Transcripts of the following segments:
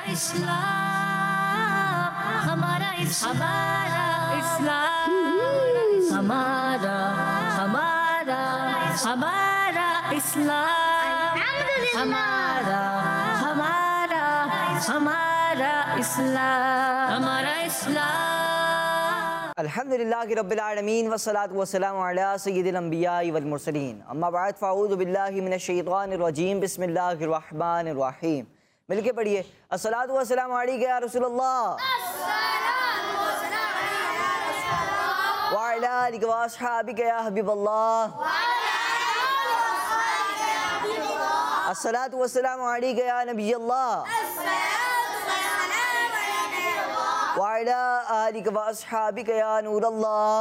इस्लाम, हमारा इस्लाम, हमारा हमारा हमारा इस्लाम, हमारा हमारा हमारा इस्लाम, हमारा इस्लाम। अल्हम्दुलिल्लाहि रब्बिल आलमीन वस्सलातु वस्सलामु अला सय्यिदिल अंबियाइ वल मुरसलीन, अम्मा बाद फ़अऊज़ु बिल्लाहि मिनश शैतानिर रजीम, बिस्मिल्लाहिर रहमानिर रहीम। मिलके पढ़िए, अस्सलातु वस्सलामु अलैका या रसूलल्लाह, व अला आलिका व अस्हाबिका या हबीबल्लाह, अस्सलातु वस्सलामु अलैका या नबियल्लाह, व अला आलिका व अस्हाबिका या नूरल्लाह।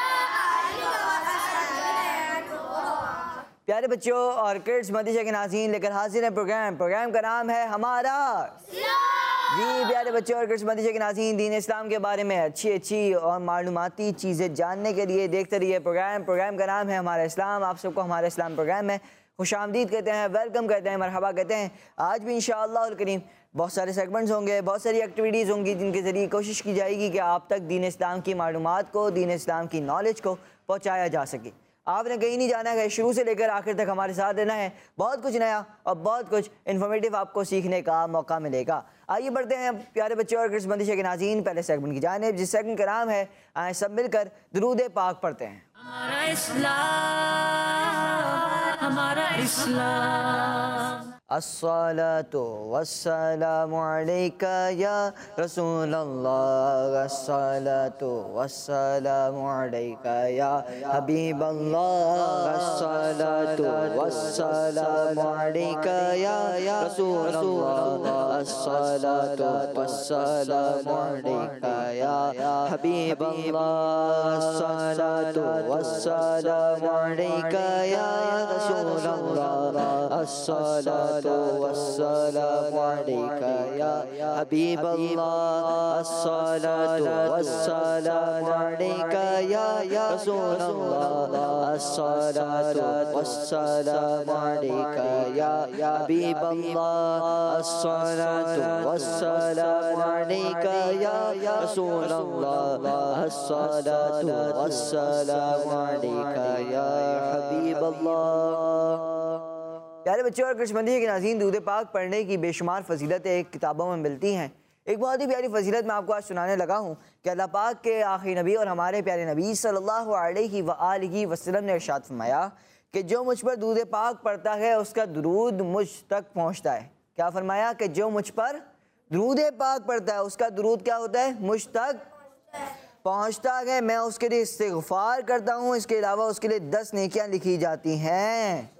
प्यारे बच्चों और किड्स मदरसा के नाज़रीन, लेकर हाजिर है प्रोग्राम का नाम है हमारा। जी प्यारे बच्चों और किड्स मदरसा के नाज़रीन, दीन इस्लाम के बारे में अच्छी और मालूमाती चीज़ें जानने के लिए देखते रहिए प्रोग्राम का नाम है हमारा इस्लाम। आप सबको हमारा इस्लाम प्रोग्राम में खुशामदीद कहते हैं, वेलकम कहते हैं, मरहबा कहते हैं। आज भी इंशाअल्लाह करीम बहुत सारे सेगमेंट्स होंगे, बहुत सारी एक्टिविटीज़ होंगी जिनके ज़रिए कोशिश की जाएगी कि आप तक दीन इस्लाम की मालूमात को, दीन इस्लाम की नॉलेज को पहुँचाया जा सके। आपने कहीं नहीं जाना है, शुरू से लेकर आखिर तक हमारे साथ रहना है। बहुत कुछ नया और बहुत कुछ इन्फॉर्मेटिव आपको सीखने का मौका मिलेगा। आइए बढ़ते हैं प्यारे बच्चों और किड्स मदरसा के नाज़रीन पहले सेगमेंट की जानिब, जिस सेगमेंट का नाम है आए सब मिलकर दुरूद पाक पढ़ते हैं। हमारा इस्लाम, हमारा इस्लाम। अस्सलातु वस्सलामु अलैका या रसूलल्लाह, अस्सलातु वस्सलामु अलैका या हबीबल्लाह, अस्सलातु वस्सलामु अलैका या रसूलल्लाह, अस्सलातु वस्सलामु अलैका या हबीबल्लाह, अस्सलातु वस्सलामु अलैका या रसूलल्लाह, अस्सलातु वस्सलामु अलैका या हबीबल्लाह, अस्सलातु वस्सलामु अलैका या रसूलल्लाह, अस्सलातु वस्सलामु अलैका या हबीबल्लाह, अस्सलातु वस्सलामु अलैका या रसूलल्लाह, अस्सलातु वस्सलामु अलैका या हबीबल्लाह। प्यारे बच्चों और किड्स मदरसा के नाज़रीन, दूध पाक पढ़ने की बेशुमार फजीलतें किताबों में मिलती हैं। एक बहुत ही प्यारी फजीलत मैं आपको आज सुनाने लगा हूँ कि अल्लाह पाक के आखिरी नबी और हमारे प्यारे नबी सल्लल्लाहु अलैहि वसल्लम ने इरशाद फरमाया कि जो मुझ पर दूध पाक पढ़ता है उसका दुरूद मुझ तक पहुँचता है। क्या फरमाया कि जो मुझ पर दूध पाक पढ़ता है उसका दुरूद क्या होता है, मुझ तक पहुँचता है। मैं उसके लिए इस्तिग़फ़ार करता हूँ, इसके अलावा उसके लिए 10 नेकियाँ लिखी जाती हैं।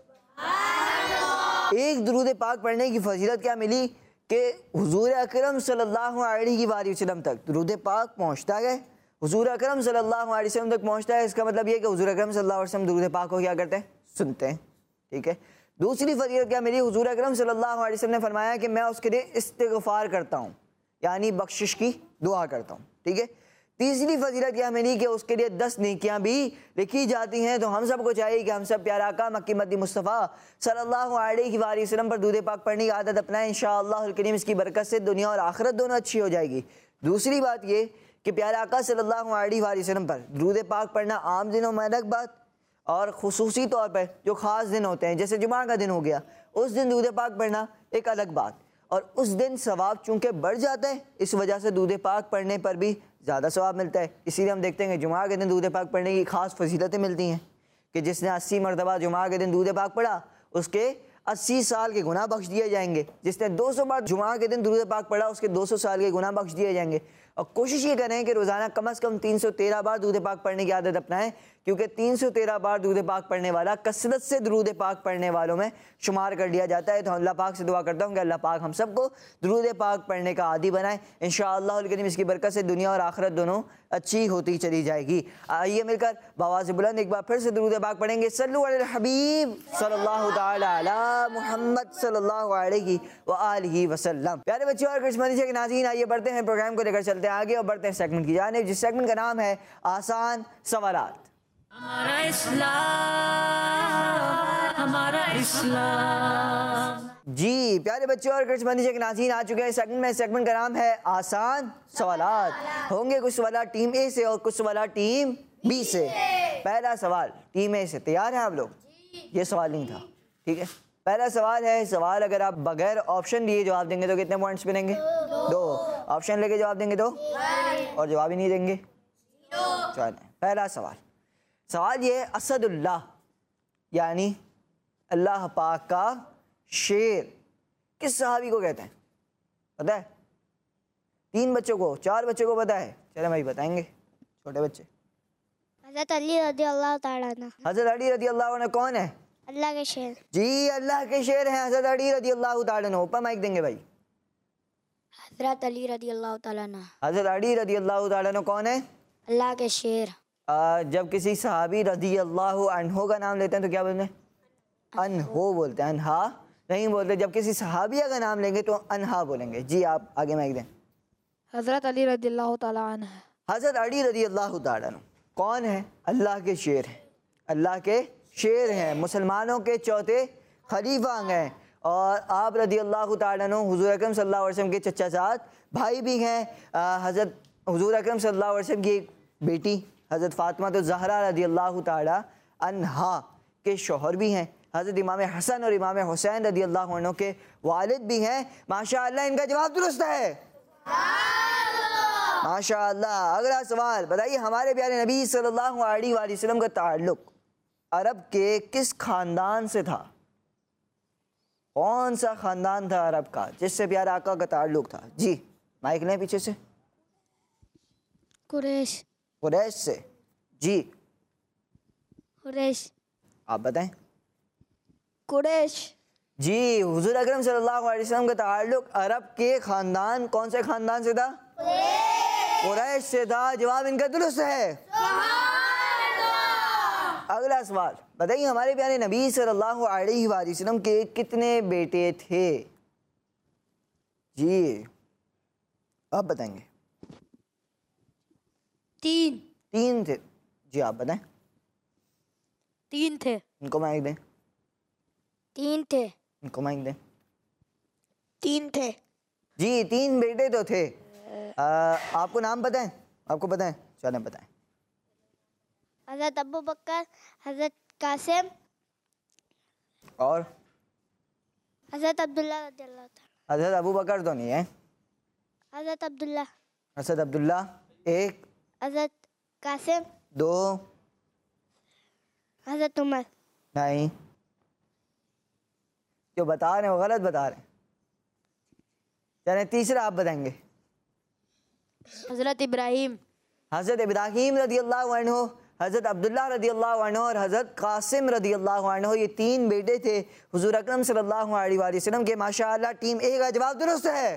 एक दुरूद पाक पढ़ने की फजीलत क्या मिली कि हुजूर अकरम सल्लल्लाहु अलैहि वसल्लम तक दुरूद पाक पहुँचता है। हुजूर अकरम सल्लल्लाहु अलैहि वसल्लम तक पहुँचता है, इसका मतलब ये कि हुजूर अकरम सल्लल्लाहु अलैहि वसल्लम दुरूद पाक को क्या करते हैं, सुनते हैं। ठीक है। दूसरी फजीलत क्या मिली, हुजूर अकरम सल्लल्लाहु अलैहि वसल्लम ने फरमाया कि मैं उसके लिए इस्तिग़फ़ार करता हूँ, यानी बख्शिश की दुआ करता हूँ। ठीक है। तीसरी फजीलत क्या मिली कि उसके लिए 10 नेकियां भी लिखी जाती हैं। तो हम सबको चाहिए कि हम सब प्यारा आका मक्की मदी मुस्तफ़ा सल्लल्लाहु अलैहि वसल्लम पर दूध पाक पढ़ने की आदत अपनाएं। इंशाअल्लाह करीम इसकी बरकत से दुनिया और आखिरत दोनों अच्छी हो जाएगी। दूसरी बात ये कि प्यारा आका सल्लल्लाहु अलैहि वसल्लम पर दूध पाक पढ़ना आम दिनों में अलग बात, और खुसूसी तौर पर जो ख़ास दिन होते हैं जैसे जुमा का दिन हो गया, उस दिन दूध पाक पढ़ना एक अलग बात, और उस दिन सवाब चूँकि बढ़ जाता है, इस वजह से दूध पाक पढ़ने पर भी ज़्यादा सवाब मिलता है। इसीलिए हम देखते हैं कि जुमा के दिन दूध पाक पढ़ने की ख़ास फजीलतें मिलती हैं कि जिसने 80 मरतबा जुमा के दिन दूध पाक पढ़ा उसके 80 साल के गुनाह बख्श दिए जाएंगे। जिसने 200 बार जुमा के दिन दूध पाक पढ़ा उसके 200 साल के गुनाह बख्श दिए जाएंगे। और कोशिश ये करें कि रोज़ाना कम से कम 313 बार दूध पाक पढ़ने की आदत अपनाएं, क्योंकि 313 बार दूध पाक पढ़ने वाला कसरत से दुरूद पाक पढ़ने वालों में शुमार कर लिया जाता है। तो अल्लाह पाक से दुआ करता हूँ कि अल्लाह पाक हम सबको दुरूद पाक पढ़ने का आदी बनाए। इंशाअल्लाह करीम इसकी बरकत से दुनिया और आखिरत दोनों अच्छी होती चली जाएगी। आइए मिलकर बावाज़ बुलंद एक बार फिर से दुरूद पाक पढ़ेंगे। सल्लु अला हबीब सल्लल्लाहु तआला अला मुहम्मद सल्लल्लाहु अलैहि व आलिहि वसल्लम। प्यारे बच्चों और किड्स मदरसा के नाज़रीन, आइए बढ़ते हैं प्रोग्राम को लेकर चलते हैं आगे और बढ़ते हैं सेगमेंट की जानिब, जिस सेगमेंट का नाम है आसान सवालात। हमारा इस्लाम, हमारा इस्लाम। जी प्यारे बच्चों और कृष्णबंदी के नाज़रीन आ चुके हैं सेगमेंट में। सेगमेंट का नाम है आसान सवालात। होंगे कुछ सवाल टीम ए से और कुछ सवाल टीम बी से। पहला सवाल टीम ए से, तैयार हैं आप लोग? ये सवाल नहीं था, ठीक है। पहला सवाल है, सवाल अगर आप बगैर ऑप्शन दिए जवाब देंगे तो कितने पॉइंट्स मिलेंगे? 2। ऑप्शन लेके जवाब देंगे तो, और जवाब ही नहीं देंगे। चलें पहला सवाल, सवाल ये असदुल्लाह यानी अल्लाह पाक का शेर किस सहाबी को कहते हैं? पता है? 3 बच्चों को, 4 बच्चों को पता है? चले भाई बताएंगे, छोटे बच्चे। हज़रत अली रज़ी अल्लाह ताला अन्हु। हज़रत अली रज़ी अल्लाह अन्हु कौन है? अल्लाह के शेर। जी अल्लाह के शेर हैं हज़रत अली रज़ी अल्लाह ताला अन्हु। ऊपर माइक देंगे भाई। हज़रत अली रज़ी अल्लाह ताला अन्हु। हज़रत अली रज़ी अल्लाह ताला अन्हु कौन है? अल्लाह के शेर। जब किसी सहाबी रज़ी अल्लाह अन्हु का नाम लेते हैं तो क्या बोलते हैं? अनहो बोलते हैं, अनहा नहीं बोलते। जब किसी सहाबिया का नाम लेंगे तो अनहा बोलेंगे। जी आप आगे माइक दें। हज़रत अली रज़ियल्लाहु ताला अन्हु। हज़रत अली रज़ी अल्लाह ताला अन्हु कौन है? अल्लाह के शेर हैं, अल्लाह के शेर हैं, मुसलमानों के चौथे खलीफा हैं और आप रज़ी अल्लाह ताला अन्हु हुज़ूर अकरम सल्लल्लाहु अलैहि वसल्लम के चचाजाद भाई भी हैं। हज़रत हुज़ूर अकरम सल्लल्लाहु अलैहि वसल्लम की एक बेटी हज़रत फ़ातिमा तो ज़हरा रज़ी अल्लाह ताला अन्हा के शौहर भी हैं। हज़रत इमाम हसन और इमाम हुसैन रज़ी अल्लाह अन्हु के वालिद भी हैं। माशाअल्लाह इनका जवाब दुरुस्त है, माशाअल्लाह। अगला सवाल बताइए, हमारे प्यारे नबी सल्लल्लाहु अलैहि वसल्लम का ताल्लुक अरब के किस खानदान से था? कौन सा खानदान था अरब का जिससे प्यारे आका का ताल्लुक था? जी माइक लें पीछे से। कुरैश। कुरैश से। जी कुरैश। आप बताएं। कुरैश। जी हुजूर अकरम सल्लल्लाहु अलैहि वसल्लम का ताल्लुक अरब के खानदान, कौन से खानदान से था? कुरैश से था। जवाब इनका दुरुस्त है। अगला सवाल बताइए, हमारे प्यारे नबी सल्लल्लाहु अलैहि वसल्लम के कितने बेटे थे? जी आप बताएंगे। 3। 3 थे। जी आप बताएं। 3 थे। इनको माइक दें। 3 थे। इनको माइक दें। 3 थे। जी 3 बेटे तो थे। आपको नाम पता है? आपको पता है? चलें बताएं। हज़रत अबू बकर, हज़रत कासिम और हज़रत अब्दुल्ला रज़ी अल्लाह ताला। हज़रत अबू बकर तो नहीं है। हज़रत अब्दुल्ला। हज़रत अब्दुल्ला 1। हज़रत कासिम 2। हज़रत उमर। नहीं, जो बता रहे हैं वो गलत बता रहे हैं। चलें तीसरा आप बताएंगे। हज़रत इब्राहीम। हज़रत इब्राहीम रज़ी अल्लाह अन्हु, हज़रत अब्दुल्ला रज़ी अल्लाह अन्हु और हज़रत कासिम रज़ी अल्लाह अन्हु, ये 3 बेटे थे हुज़ूर अकरम सल्लल्लाहु अलैहि वसल्लम के। माशाअल्लाह टीम ए का जवाब दुरुस्त है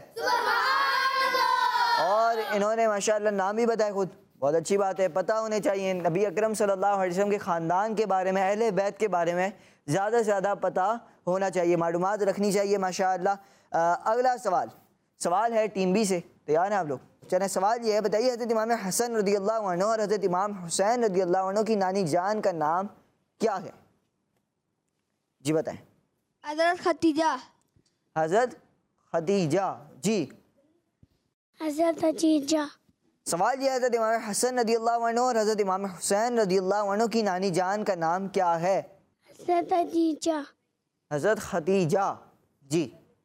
और इन्होंने माशाअल्लाह नाम भी बताया खुद। बहुत अच्छी बात है, पता होने चाहिए नबी अकरम सल्लल्लाहु अलैहि वसल्लम के ख़ानदान के बारे में, अहले बैत के बारे में ज़्यादा से ज़्यादा पता होना चाहिए, मालूमात रखनी चाहिए माशाअल्लाह। अगला सवाल है टीम बी से, तैयार हैं आप लोग? चलें सवाल ये है, बताइए हज़रत इमाम हसन रज़ी अल्लाह अन्हु और हज़रत इमाम हुसैन रज़ी अल्लाह अन्हु की नानी जान का नाम क्या है? जी बताएं। हज़रत खदीजा। हज़रत खदीजा। जी हज़रत खदीजा। सवाल यह है, हज़रत इमाम हसन रज़ी अल्लाह अन्हु और हज़रत इमाम हुसैन रज़ी अल्लाह अन्हु की नानी जान का नाम क्या है? हज़रत खदीजा। हज़रत खदीजा। जी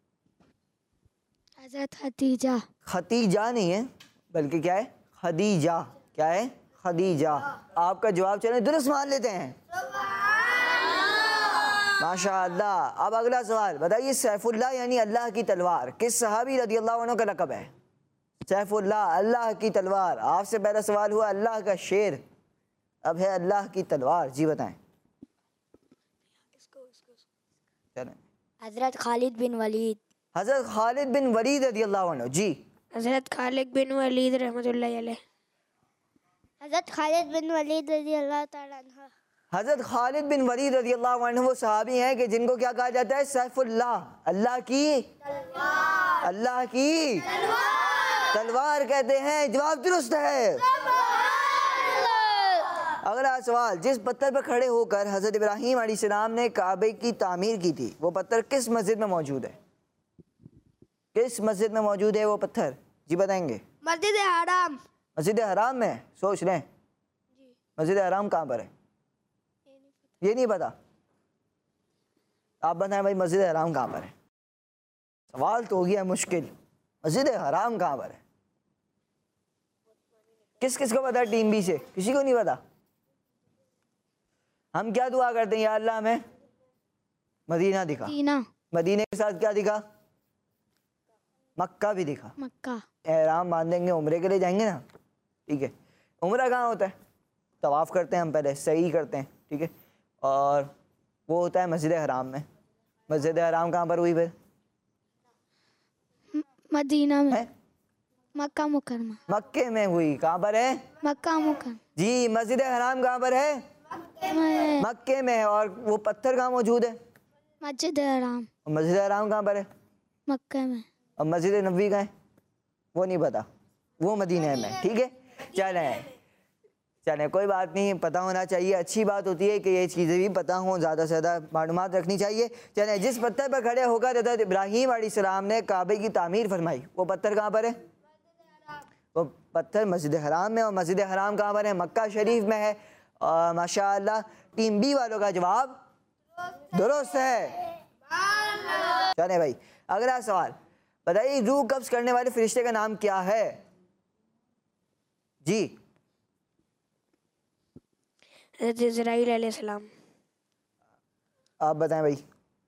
हज़रत खदीजा। खतीजा नहीं है बल्कि क्या है? खदीजा। क्या है? खदीजा। आपका जवाब चलें दुरुस्त मान लेते हैं, माशाअल्लाह। अब अगला सवाल बताइए, सैफुल्लाह यानी अल्लाह की तलवार किस सहाबी रज़ी अल्लाह अन्हु का लक़ब है? सैफुल्लाह अल्लाह की तलवार। आपसे पहला सवाल हुआ अल्लाह का शेर, अब है अल्लाह की तलवार। जी बताएं। चलें। हज़रत खालिद बिन वलीद। हज़रत खालिद बिन वलीद रज़ी अल्लाह अन्हु। जी हज़रत खालिद बिन वलीद रहमतुल्लाहि अलैह। हज़रत खालिद बिन वलीद रज़ी अल्लाह ताला अन्हु। हज़रत खालिद बिन वलीद रज़ी अल्लाह अन्हु वो सहाबी हैं कि जिनको क्या कहा जाता है? सैफुल्लाह, अल्लाह की तलवार कहते हैं। जवाब दुरुस्त है। अगला सवाल, जिस पत्थर पर खड़े होकर हज़रत इब्राहीम अलैहिस्सलाम ने काबे की तामीर की थी वो पत्थर किस मस्जिद में मौजूद है? किस मस्जिद में मौजूद है वो पत्थर? जी बताएंगे। मस्जिद हराम। मस्जिद हराम में? सोच लें। मस्जिद हराम कहाँ पर है? ये नहीं पता? आप बताएं भाई, मस्जिद हराम कहाँ पर है? सवाल तो हो गया मुश्किल, मस्जिद हराम कहाँ पर है? किस किस को पता है टीम बी से? किसी को नहीं पता? हम क्या दुआ करते हैं, या अल्लाह हमें मदीना दिखा। मदीने के साथ क्या दिखा? मक्का भी दिखा। मक्का। एहराम बांधेंगे, उम्रे के लिए जाएंगे ना, ठीक है। उम्रा कहाँ होता है? तवाफ़ करते हैं हम, पहले सही करते हैं, ठीक है, और वो होता है मस्जिद हराम में। मस्जिद हराम कहाँ पर हुई फिर? मदीना में। है? मक्का मुकरमा। मक्के में हुई। कहाँ पर है? मक्का मुकरमा। जी, मस्जिद हराम कहाँ पर है? मक्के में है। और वो पत्थर कहाँ मौजूद है? मस्जिद हराम। मस्जिद हराम कहाँ पर है? मक्के में। और मस्जिद नबवी कहाँ है? वो नहीं पता, वो मदीने में, ठीक है। चलें कोई बात नहीं, पता होना चाहिए, अच्छी बात होती है कि ये चीज़ें भी पता हों, ज़्यादा से ज़्यादा मालूमात रखनी चाहिए। चलें, जिस पत्थर पर खड़े होकर हज़रत इब्राहीम अलैहिस्सलाम ने काबे की तामीर फरमाई वो पत्थर कहाँ पर है? वो पत्थर मस्जिद हराम में। और मस्जिद हराम कहाँ पर है? मक्का शरीफ में है। माशाअल्लाह, टीम बी वालों का जवाब दुरुस्त है। चलें भाई, अगला सवाल बताइए, रूह कब्ज़ करने वाले फरिश्ते का नाम क्या है? जी। हज़रत इज़राइल अलैहिस्सलाम। आप बताएं भाई।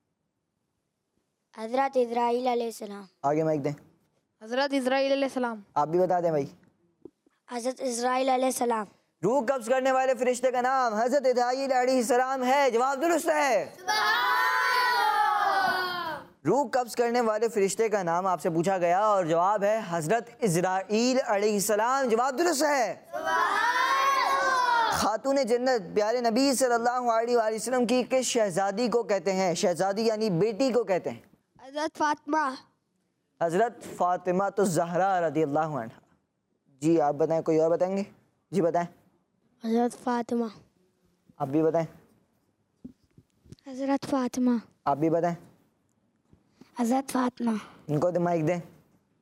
हज़रत इज़राइल अलैहिस्सलाम। आगे माइक दें। हज़रत इज़राइल अलैहिस्सलाम। आप भी बता दें भाई। हज़रत इज़राइल अलैहिस्सलाम। रूह कब्ज़ करने वाले फरिश्ते का नाम हज़रत इज़राइल अलैहिस्सलाम है। जवाब दुरुस्त है। रूह कब्ज़ करने वाले फरिश्ते का नाम आपसे पूछा गया और जवाब है हज़रत इज़राइल अलैहिस्सलाम। जवाब दुरुस्त है। खातून जन्नत प्यारे नबी सल्लल्लाहु अलैहि वसल्लम की किस शहज़ादी को कहते हैं? शहज़ादी यानी बेटी को कहते हैं। हज़रत फातिमा। हज़रत फातिमा तो ज़हरा रज़ियल्लाहु अन्हा। जी आप बताएं, कोई और बताएंगे? जी बताएं। हज़रत फातिमा। आप भी बताएं। हज़रत फातिमा। आप भी बताएं। हज़रत फातिमा। इनको तो माइक दें।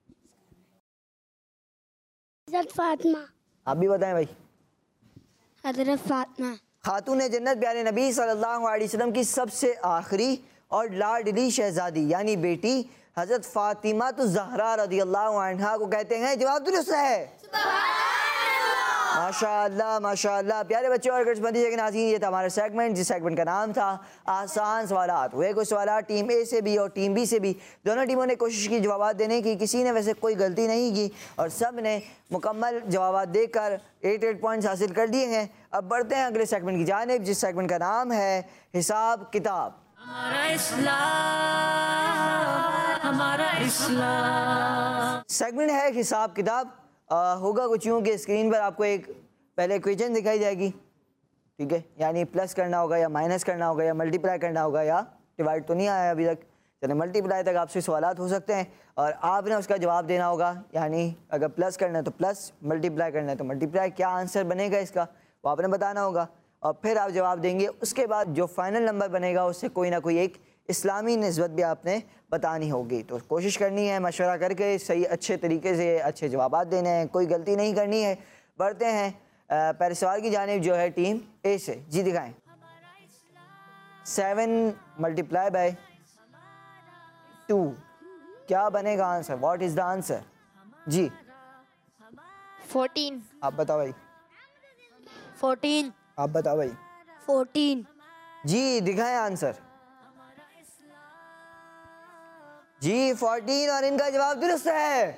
हज़रत फातिमा। आप भी बताएं भाई। हज़रत फातिमा। खातून जन्नत प्यारे नबी सल्लल्लाहु अलैहि वसल्लम की सबसे आखिरी और लाडली शहज़ादी यानी बेटी हज़रत फातिमा तो ज़हरा रज़ियल्लाहु अन्हा को कहते हैं। जवाब दुरुस्त है। माशाअल्लाह माशाअल्लाह। प्यारे बच्चों और गर्जमंदी के नाज़रीन, ये था हमारा सेगमेंट, जिस सेगमेंट का नाम था आसान सवालात। हुए कुछ सवाल टीम ए से भी और टीम बी से भी, दोनों टीमों ने कोशिश की जवाब देने की। किसी ने वैसे कोई गलती नहीं की और सब ने मुकम्मल जवाब देकर 8 पॉइंट्स हासिल कर लिए हैं। अब बढ़ते हैं अगले सेगमेंट की जानिब, जिस सेगमेंट का नाम है हिसाब किताब। हमारा इस्लाम, हमारा इस्लाम। सेगमेंट है हिसाब किताब। होगा कुछ यूँ कि स्क्रीन पर आपको एक पहले इक्वेशन दिखाई जाएगी, ठीक है, यानी प्लस करना होगा या माइनस करना होगा या मल्टीप्लाई करना होगा या डिवाइड तो नहीं आया अभी तक, चलिए मल्टीप्लाई तक आपसे सवालात हो सकते हैं और आपने उसका जवाब देना होगा। यानी अगर प्लस करना है तो प्लस, मल्टीप्लाई करना है तो मल्टीप्लाई, क्या आंसर बनेगा इसका वो आपने बताना होगा और फिर आप जवाब देंगे। उसके बाद जो फाइनल नंबर बनेगा उससे कोई ना कोई एक इस्लामी निस्बत भी आपने बतानी होगी। तो कोशिश करनी है मशवरा करके सही अच्छे तरीके से अच्छे जवाब देने हैं, कोई गलती नहीं करनी है। बढ़ते हैं पहले सवाल की जानिब जो है टीम ए से। जी दिखाएं। 7 मल्टीप्लाई बाय 2 क्या बनेगा answer? What is the answer? जी 14। आप बताओ भाई। 14। आप बताओ भाई। 14। जी दिखाएं आंसर। जी 14 और इनका जवाब दुरुस्त है।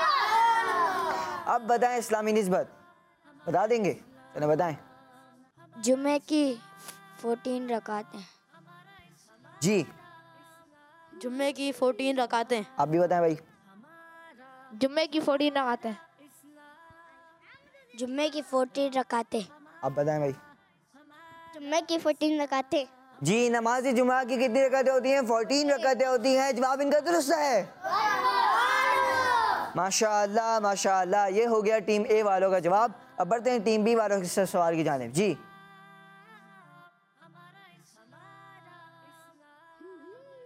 अब बताएं इस्लामी निस्बत बता देंगे? चलो बताएं। जुमे की 14 रकातें। जी जुम्मे की 14 रकातें। आप भी बताएं भाई। जुम्मे की 14 रकातें। जुम्मे की 14 रकातें। आप बताएं भाई। जुम्मे की 14 रकातें। जी नमाज जुमा की कितनी रकातें होती हैं? 14 रकातें होती हैं। जवाब इनका दुरुस्त है। माशाअल्लाह माशाअल्लाह। ये हो गया टीम ए वालों का जवाब। अब बढ़ते हैं टीम बी वालों के सवाल की जानिब। जी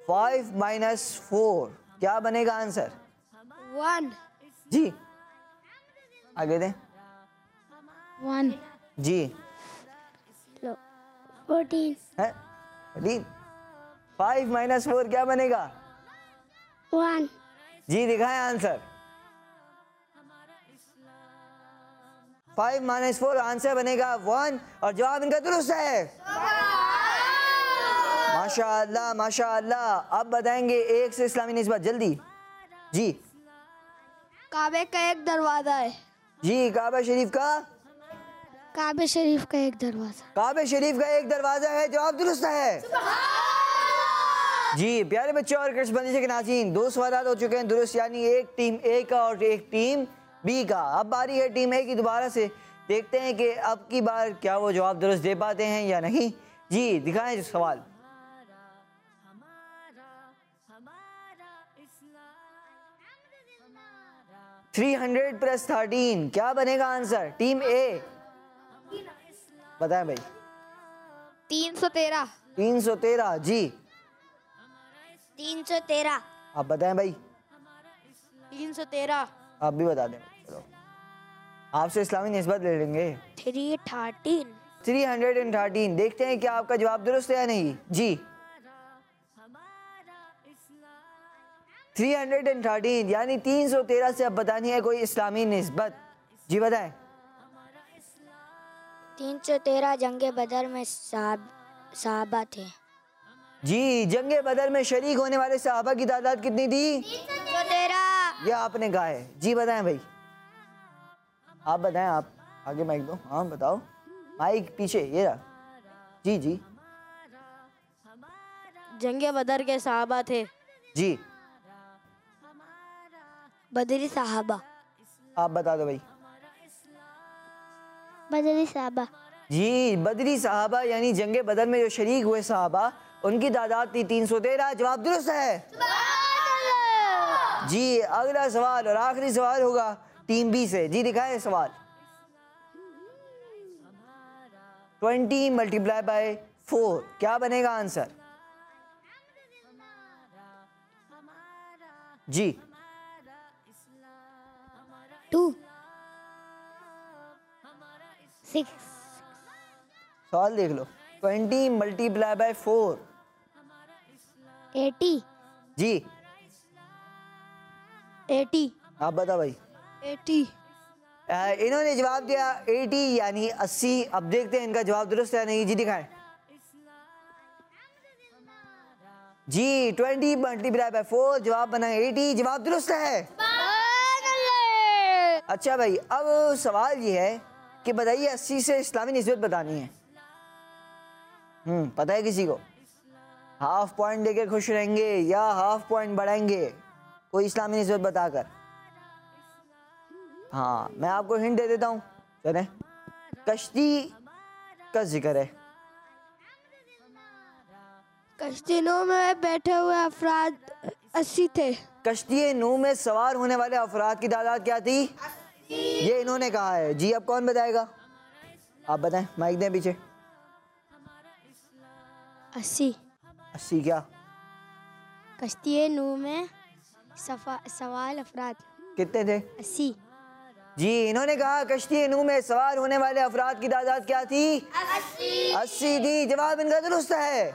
5 माइनस 4 क्या बनेगा आंसर? 1 जी आगे दें 1 जी 14 है 5 माइनस 4 क्या बनेगा? 1 जी दिखाएं आंसर। 5 माइनस 4 आंसर बनेगा 1 और जवाब इनका दुरुस्त है। माशाअल्लाह माशाअल्लाह। अब बताएंगे एक से इस्लामी निस्बत जल्दी जी। काबे का एक दरवाजा है। जी काबा शरीफ का काबे शरीफ का एक दरवाजा। काबे शरीफ का एक दरवाजा है, जवाब दुरुस्त है। जी प्यारे बच्चों और कृष्णबंदी के नाज़रीन, 2 सवाल हो चुके हैं दुरुस्त, यानी एक टीम ए का और एक टीम बी का। अब बारी है टीम ए की दोबारा से, देखते हैं कि अब की बार क्या वो जवाब दुरुस्त दे पाते हैं या नहीं। जी दिखाएं सवाल। थ्री 300 + 13 क्या बनेगा आंसर? टीम ए बताएं भाई। 313 313 जी 313 आप बताएं भाई। 313 आप भी बता दें। चलो आपसे इस्लामी निस्बत ले लेंगे। 313 313 देखते हैं क्या आपका जवाब दुरुस्त है या नहीं। जी 313 यानी 313 से अब बतानी है कोई इस्लामी निस्बत। जी बताएं। 313 जंगे बदर में साहबा थे। जी जंगे बदर में शरीक होने वाले सहाबा की तादाद कितनी थी? 313 यह आपने कहा है। जी बताएं भाई। आप बताएं, आप आगे माइक दो। हाँ बताओ, माइक पीछे ये रहा। जी जी जंगे बदर के सहाबा थे जी बदरी साहबा। आप बता दो भाई। बदरी साहबा। जी बदरी सहाबा यानी जंगे बदर में जो शरीक हुए सहाबा उनकी तादाद थी 313। जवाब दुरुस्त है। जी अगला सवाल और आखिरी सवाल होगा टीम बी से। जी दिखाएं सवाल। 20 × 4 क्या बनेगा आंसर? जी 2 6 सवाल देख लो। 20 × 4 80 जी 80 आप बता भाई। 80 इन्होंने जवाब दिया 80 यानी 80। अब देखते हैं इनका जवाब दुरुस्त है नहीं। जी दिखाएं। जी 20 × 4 जवाब बना 80। जवाब दुरुस्त है। अच्छा भाई अब सवाल ये है कि बताइए 80 से इस्लामी निस्बत बतानी है। पता है किसी को? हाफ पॉइंट देके खुश रहेंगे या हाफ पॉइंट बढ़ाएंगे कोई इस्लामी निस्बत बताकर? हाँ मैं आपको हिंट दे देता हूँ। चलें, कश्ती का जिक्र है। कश्ती नूह में बैठे हुए अफराद 80 थे। कश्ती नूह में सवार होने वाले अफराद की तादाद क्या थी? ये इन्होंने कहा है। जी अब कौन बताएगा? आप बताएं, माइक दें पीछे। 80 80 क्या? कश्ती नूह में सवाल अफराद कितने थे? 80। जी इन्होंने कहा कश्ती नूह में सवार होने वाले अफराद की तादाद क्या थी? 80 थी। जवाब इनका दुरुस्त है।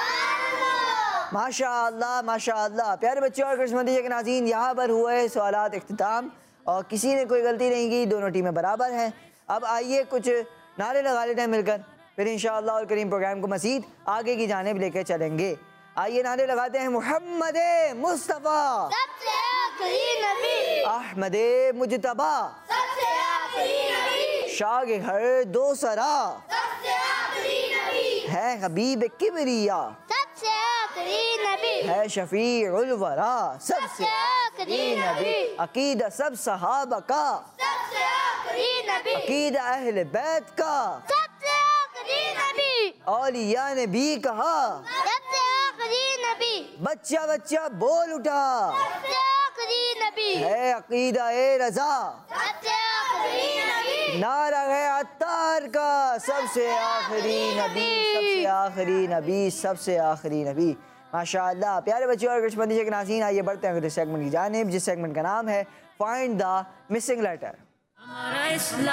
माशाअल्लाह माशाअल्लाह। प्यारे बच्चों और कृष्णमंदी के नाज़रीन, यहाँ पर हुआ है सवालात इख्तिताम और किसी ने कोई गलती नहीं की। दोनों टीमें बराबर हैं। अब आइए कुछ नारे लगा लेते हैं मिलकर, फिर इंशाअल्लाह और करीम प्रोग्राम को मज़ीद आगे की जानिब लेकर चलेंगे। आइए नारे लगाते हैं। मुहम्मद मुस्तफ़ा सबसे आखिरी नबी, अहमद मुजतबा सबसे आखिरी नबी, शाग हर दो सरा सबसे आखिरी नबी, है हबीब किबरिया सबसे आखिरी नबी, है शफीउल वरा सबसे सबसे आखिरी नबी, अकीदा सब सहाबा का सबसे आखिरी नबी, अकीदा अहले बैत का सबसे आखिरी नबी, औलिया ने भी कहा सबसे आखिरी नबी, बच्चा बच्चा बोल उठा सबसे आखिरी नबी, है अकीदा ए रजा सबसे आखिरी नबी, नारा है अत्तार का सबसे आखिरी नबी सबसे आखिरी नबी सबसे आखिरी नबी। माशाअल्लाह। प्यारे बच्चों और कश्मीरी के नाज़रीन, आइए बढ़ते हैं अगले सेगमेंट की जानिब, जिस सेगमेंट का नाम है फाइंड द मिसिंग लेटर। हमारा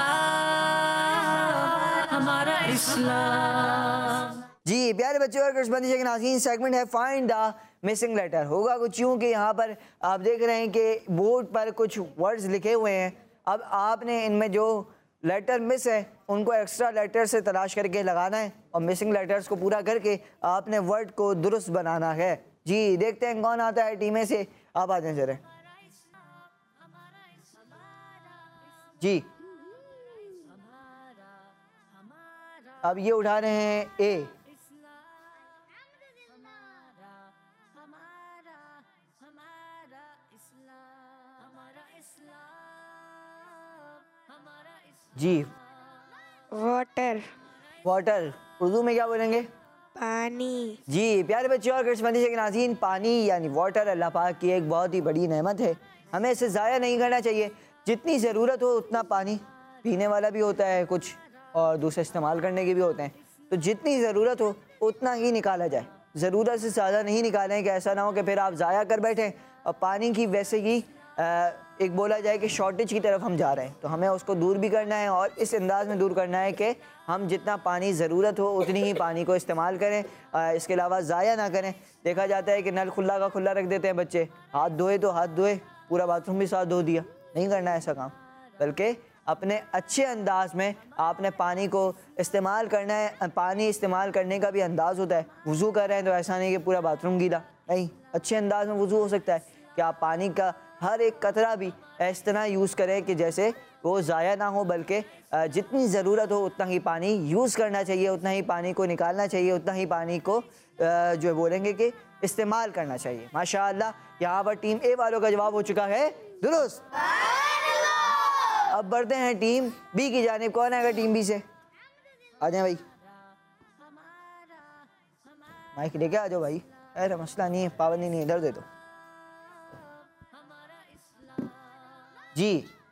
इस्लाम, हमारा इस्लाम। जी प्यारे बच्चों और कश्मीरी के नाज़रीन, सेगमेंट है फाइंड द मिसिंग लेटर। होगा कुछ यूँ कि यहाँ पर आप देख रहे हैं कि बोर्ड पर कुछ वर्ड्स लिखे हुए हैं। अब आपने इनमें जो लेटर मिस है उनको एक्स्ट्रा लेटर से तलाश करके लगाना है और मिसिंग लेटर्स को पूरा करके आपने वर्ड को दुरुस्त बनाना है। जी देखते हैं कौन आता है टीमें से, आप आ जाएं जरा। जी अब ये उठा रहे हैं ए। जी वाटर, वाटर उर्दू में क्या बोलेंगे? पानी। जी प्यारे बच्चों और कश्मीरी के नाज़रीन, पानी यानी वाटर अल्लाह पाक की एक बहुत ही बड़ी नेमत है। हमें इसे ज़ाया नहीं करना चाहिए। जितनी ज़रूरत हो उतना पानी, पीने वाला भी होता है कुछ और दूसरे इस्तेमाल करने के भी होते हैं, तो जितनी ज़रूरत हो उतना ही निकाला जाए। ज़रूरत से ज़्यादा नहीं निकालें कि ऐसा ना हो कि फिर आप ज़ाया कर बैठें और पानी की वैसे ही एक बोला जाए कि शॉर्टेज की तरफ हम जा रहे हैं। तो हमें उसको दूर भी करना है और इस अंदाज़ में दूर करना है कि हम जितना पानी ज़रूरत हो उतनी ही पानी को इस्तेमाल करें, इसके अलावा ज़ाया ना करें। देखा जाता है कि नल खुला का खुला रख देते हैं बच्चे, हाथ धोए तो हाथ धोए, पूरा बाथरूम भी साथ धो दिया। नहीं करना है ऐसा काम, बल्कि अपने अच्छे अंदाज में आपने पानी को इस्तेमाल करना है। पानी इस्तेमाल करने का भी अंदाज़ होता है। वज़ू कर रहे हैं तो ऐसा नहीं कि पूरा बाथरूम गीला, नहीं, अच्छे अंदाज में वज़ू हो सकता है कि आप पानी का हर एक कतरा भी इस तरह यूज़ करें कि जैसे वो ज़ाया ना हो, बल्कि जितनी ज़रूरत हो उतना ही पानी यूज़ करना चाहिए, उतना ही पानी को निकालना चाहिए, उतना ही पानी को जो बोलेंगे कि इस्तेमाल करना चाहिए। माशाअल्लाह, यहाँ पर टीम ए वालों का जवाब हो चुका है दुरुस्त। अब बढ़ते हैं टीम बी की जानिब। कौन आएगा टीम बी से? आ जाए भाई, माइक लेके आ जाओ भाई। अरे मसला नहीं है, पाबंदी नहीं है, इधर दे दो। जी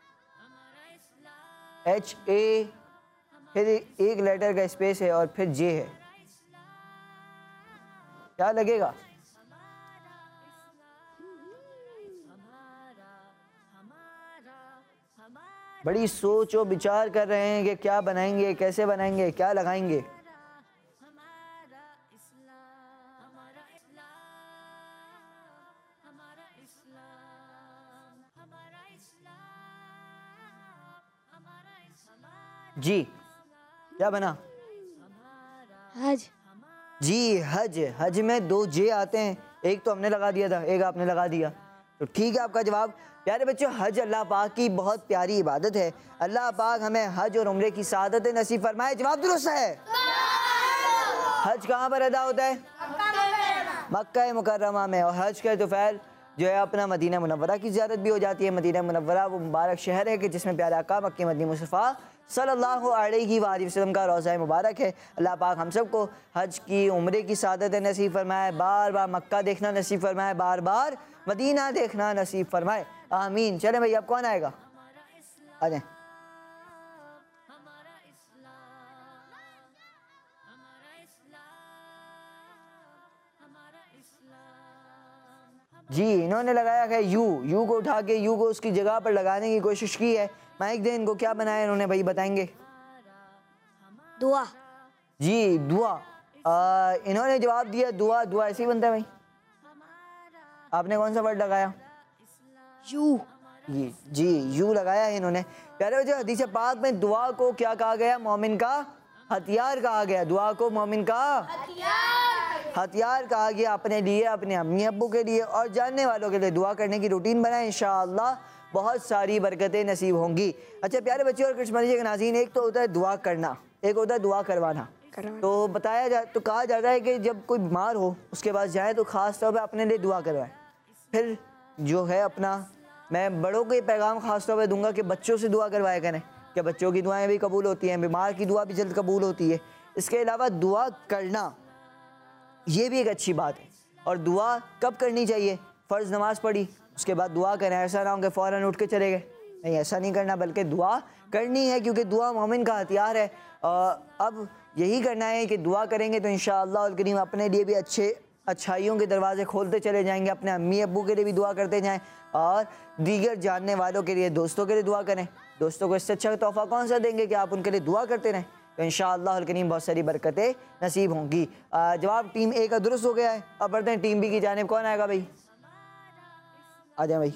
एच ए, फिर एक लेटर का स्पेस है और फिर जे है। क्या लगेगा? बड़ी सोच और विचार कर रहे हैं कि क्या बनाएंगे, कैसे बनाएंगे, क्या लगाएंगे। जी क्या बना? हज। जी हज। हज में दो जे आते हैं, एक तो हमने लगा दिया था, एक आपने लगा दिया, तो ठीक है आपका जवाब। प्यारे बच्चों, हज अल्लाह पाक की बहुत प्यारी इबादत है। अल्लाह पाक हमें हज और उम्रे की सादत नसीब फरमाए। जवाब दुरुस्त है। हज कहाँ पर अदा होता है? मक्का मुकर्रमा में। और हज का तो फ़ैल जो है अपना मदीना मुनव्वरा की ज़ियारत भी हो जाती है। मदीना मुनव्वरा वो मुबारक शहर है कि जिसमें प्यारे आका मक्के मदनी मुस्तफ़ा सल्लल्लाहु अलैहि वसल्लम का रोज़ा मुबारक है। अल्लाह पाक हम सबको हज की उम्रे की सादत नसीब फरमाए, बार बार मक्का देखना नसीब फरमाए, बार बार मदीना देखना नसीब फरमाए, आमीन। चले भाई, अब कौन आएगा? आ जाए। जी इन्होंने लगाया है यू। यू को उठा के यू को उसकी जगह पर लगाने की कोशिश की है। माइक दे इनको, क्या बनाया इन्होंने भाई, बताएंगे? दुआ। जी दुआ। इन्होंने जवाब दिया दुआ। दुआ ऐसे ही बनता है भाई। आपने कौन सा वर्ड लगाया? यू। जी यू लगाया है इन्होंने। प्यारे बच्चों, हदीस पाक में दुआ को क्या कहा गया? मोमिन का हथियार कहा गया। दुआ को मोमिन का हथियार कहा गया। अपने लिए, अपने अम्मी अब्बू के लिए और जानने वालों के लिए दुआ करने की रूटीन बनाएं। इंशाअल्लाह बहुत सारी बरकतें नसीब होंगी। अच्छा प्यारे बच्चों और कश्मीरी के नाज़रीन, एक तो होता है दुआ करना, एक होता है दुआ करवाना। तो कहा जाता है कि जब कोई बीमार हो उसके पास जाए तो ख़ास तौर पर अपने लिए दुआ करवाएं। फिर जो है अपना, मैं बड़ों को ये पैगाम ख़ास तौर पर दूंगा कि बच्चों से दुआ करवाया करें, कि बच्चों की दुआएं भी कबूल होती हैं, बीमार की दुआ भी जल्द कबूल होती है। इसके अलावा दुआ करना ये भी एक अच्छी बात है। और दुआ कब करनी चाहिए? फ़र्ज़ नमाज़ पढ़ी उसके बाद दुआ करें। ऐसा ना हो कि फ़ौरन उठ के चले गए, नहीं ऐसा नहीं करना, बल्कि दुआ करनी है, क्योंकि दुआ मोमिन का हथियार है। अब यही करना है कि दुआ करेंगे तो इंशाअल्लाह अल करीम अपने लिए भी अच्छे अच्छाइयों के दरवाजे खोलते चले जाएंगे। अपने अम्मी अब्बू के लिए भी दुआ करते जाएं और दीगर जानने वालों के लिए, दोस्तों के लिए दुआ करें। दोस्तों को इससे अच्छा तोहफ़ा कौन सा देंगे कि आप उनके लिए दुआ करते रहें, तो इंशाअल्लाह अल करीम बहुत सारी बरकतें नसीब होंगी। जवाब टीम ए का दुरुस्त हो गया है। अब बढ़ते हैं टीम बी की जानिब। कौन आएगा भाई? आ जाए भाई।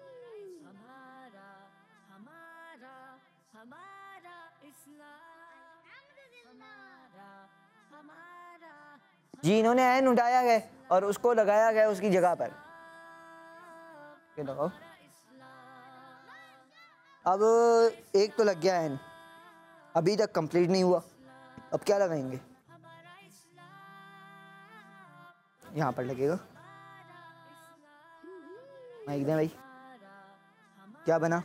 जी, इन्होंने ऐन उठाया है और उसको लगाया गया उसकी जगह पर। लगाओ। अब एक तो लग गया ऐन, अभी तक कंप्लीट नहीं हुआ। अब क्या लगाएंगे? यहाँ पर लगेगा। माइक दें भाई। क्या बना?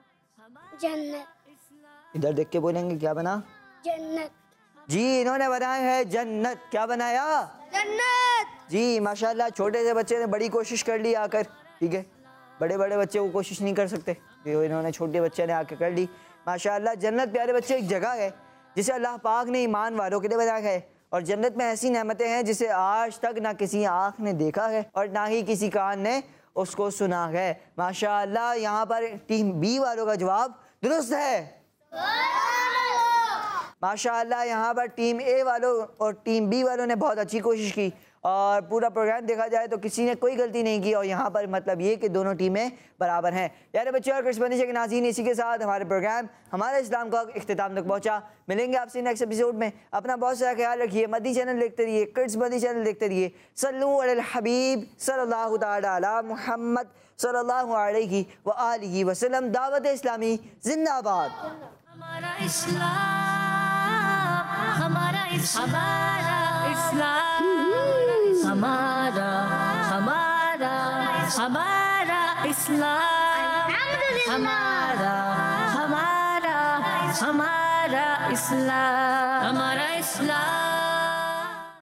जन्नत। इधर देख के बोलेंगे क्या बना? जन्नत। जी, इन्होंने बनाया है जन्नत। क्या बनाया? जन्नत। जी माशाल्लाह, छोटे से बच्चे ने बड़ी कोशिश कर ली आकर। ठीक है, बड़े बड़े बच्चे वो कोशिश नहीं कर सकते, जो इन्होंने छोटे बच्चे ने आकर कर ली। माशाल्लाह, जन्नत प्यारे बच्चे एक जगह है जिसे अल्लाह पाक ने ईमान वालों के लिए बनाया है। और जन्नत में ऐसी नेमतें हैं जिसे आज तक ना किसी आँख ने देखा है और ना ही किसी कान ने उसको सुना है। माशाल्लाह, यहाँ पर टीम बी वालों का जवाब दुरुस्त है। माशाअल्लाह, यहाँ पर टीम ए वालों और टीम बी वालों ने बहुत अच्छी कोशिश की और पूरा प्रोग्राम देखा जाए तो किसी ने कोई गलती नहीं की। और यहाँ पर मतलब ये कि दोनों टीमें बराबर हैं। यार बच्चे और कृष्ण के नाज़रीन, इसी के साथ हमारे प्रोग्राम हमारे इस्लाम का इख्तिताम तक पहुँचा। मिलेंगे आपसे नेक्स्ट एपिसोड में। अपना बहुत सारा ख्याल रखिए। मदी चैनल देखते रहिए, किड्स मदी चैनल देखते रहिए। सल्लु अलल हबीब सल्लल्लाहु तआला अला मुहम्मद सल्लल्लाहु अलैहि व आलिहि वसल्लम। दावत इस्लामी जिंदाबाद। हमारा इस्लाम, हमारा इस्लाम, हमारा हमारा हमारा इस्लाम, हमारा हमारा हमारा इस्लाम, हमारा इस्लाम।